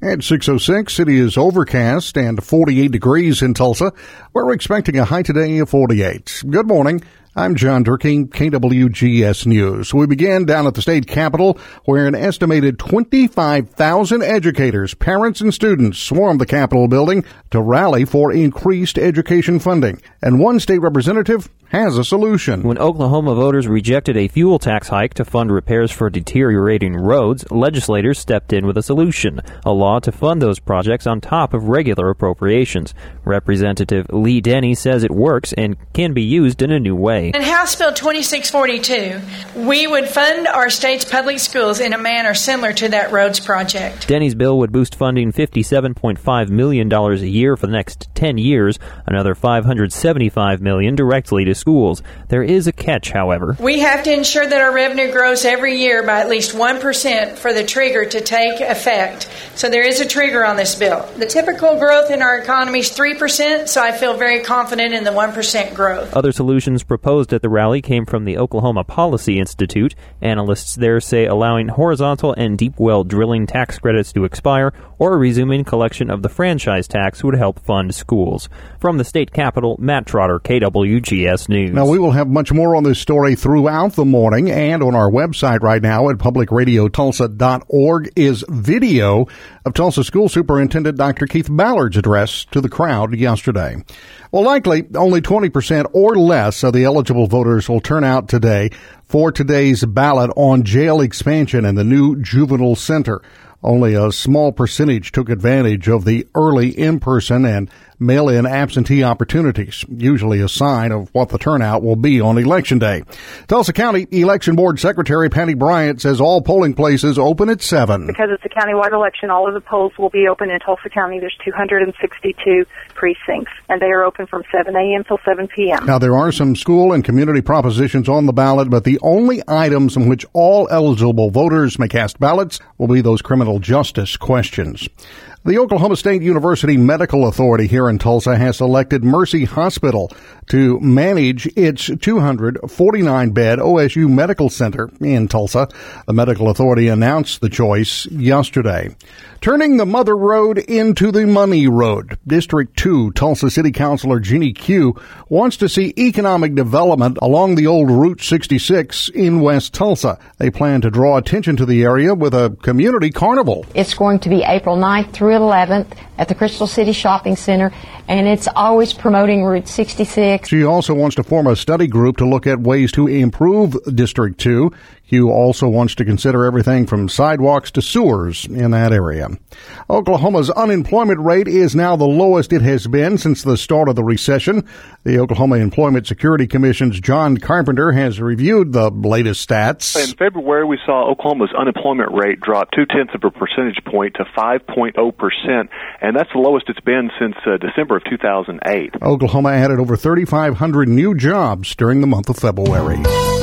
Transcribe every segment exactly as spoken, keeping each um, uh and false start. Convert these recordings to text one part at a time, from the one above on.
At six oh six, it is overcast and forty-eight degrees in Tulsa. We're expecting a high today of forty-eight. Good morning. I'm John Durkee, K W G S News. We began down at the state capitol, where an estimated twenty-five thousand educators, parents, and students swarmed the Capitol building to rally for increased education funding. And one state representative has a solution. When Oklahoma voters rejected a fuel tax hike to fund repairs for deteriorating roads, legislators stepped in with a solution, a law to fund those projects on top of regular appropriations. Representative Lee Denny says it works and can be used in a new way. In House Bill twenty-six forty-two, we would fund our state's public schools in a manner similar to that roads project. Denny's bill would boost funding fifty-seven point five million dollars a year for the next ten years, another five hundred seventy-five million dollars directly to schools. There is a catch, however. We have to ensure that our revenue grows every year by at least one percent for the trigger to take effect. So there is a trigger on this bill. The typical growth in our economy is three percent, so I feel very confident in the one percent growth. Other solutions proposed at the rally came from the Oklahoma Policy Institute. Analysts there say allowing horizontal and deep well drilling tax credits to expire or resuming collection of the franchise tax would help fund schools. From the state capitol, Matt Trotter, K W G S News. Now, we will have much more on this story throughout the morning, and on our website right now at public radio tulsa dot org is video of Tulsa School Superintendent Doctor Keith Ballard's address to the crowd yesterday. Well, likely only twenty percent or less of the eligible voters will turn out today for today's ballot on jail expansion in the new juvenile center. Only a small percentage took advantage of the early in-person and mail-in absentee opportunities, usually a sign of what the turnout will be on Election Day. Tulsa County Election Board Secretary Patty Bryant says all polling places open at seven. Because it's a countywide election, all of the polls will be open in Tulsa County. There's two hundred sixty-two precincts, and they are open from seven a.m. till seven p.m. Now, there are some school and community propositions on the ballot, but the only items in which all eligible voters may cast ballots will be those criminal justice questions. The Oklahoma State University Medical Authority here in Tulsa has selected Mercy Hospital to manage its two hundred forty-nine bed O S U Medical Center in Tulsa. The Medical Authority announced the choice yesterday. Turning the Mother Road into the Money Road, District two Tulsa City Councilor Jeannie Q wants to see economic development along the old Route sixty-six in West Tulsa. They plan to draw attention to the area with a community carnival. It's going to be April ninth through eleventh at the Crystal City Shopping Center, and it's always promoting Route sixty-six. She also wants to form a study group to look at ways to improve District two. Q also wants to consider everything from sidewalks to sewers in that area. Oklahoma's unemployment rate is now the lowest it has been since the start of the recession. The Oklahoma Employment Security Commission's John Carpenter has reviewed the latest stats. In February, we saw Oklahoma's unemployment rate drop two-tenths of a percentage point to five point zero percent, and that's the lowest it's been since uh, December of two thousand eight. Oklahoma added over thirty-five hundred new jobs during the month of February.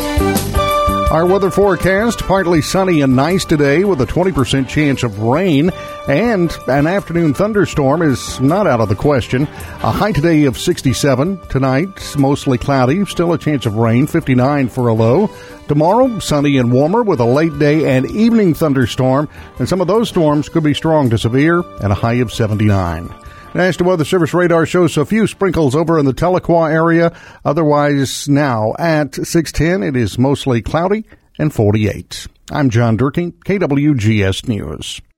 Our weather forecast, partly sunny and nice today with a twenty percent chance of rain, and an afternoon thunderstorm is not out of the question. A high today of sixty-seven. Tonight, mostly cloudy, still a chance of rain, fifty-nine for a low. Tomorrow, sunny and warmer with a late day and evening thunderstorm, and some of those storms could be strong to severe, and a high of seventy-nine. National Weather Service radar shows a few sprinkles over in the Tahlequah area. Otherwise, now at six ten, it is mostly cloudy and forty-eight. I'm John Durkee, K W G S News.